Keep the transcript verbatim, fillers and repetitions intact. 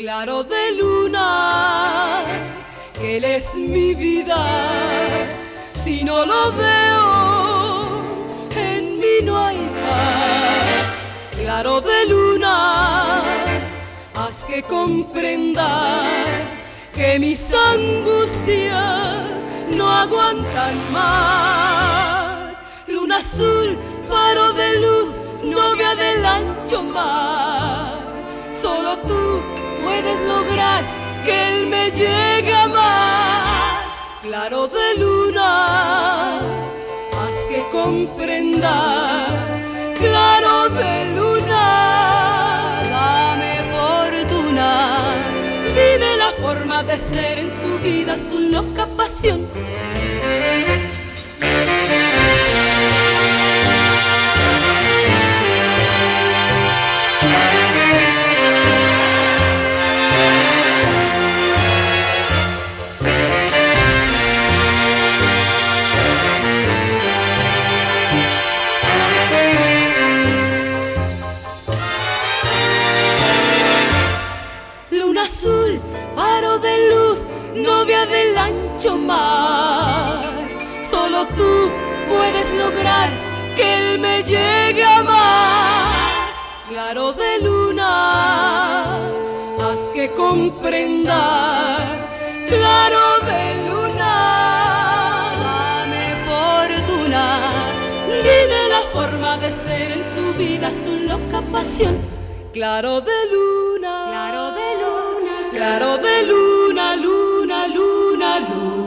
claro de luna, que él es mi vida. Si no lo veo, en mí no hay paz. Claro de luna, haz que comprenda que mis angustias no aguantan más. Luna azul, faro de luz, novia del ancho mar, solo tú puedes lograr que él me llegue a amar. Claro de luna, haz que comprenda. Claro de luna, dame fortuna. Vive la forma de ser en su vida, su loca pasión. Luna azul, faro de luz, novia del ancho mar, solo tú puedes lograr que él me llegue a amar. Claro de luna, haz que comprenda. Claro de luna, dame fortuna. Dime la forma de ser en su vida, su loca pasión. Claro de luna, Claro de luna, claro de luna, luna, luna, luna.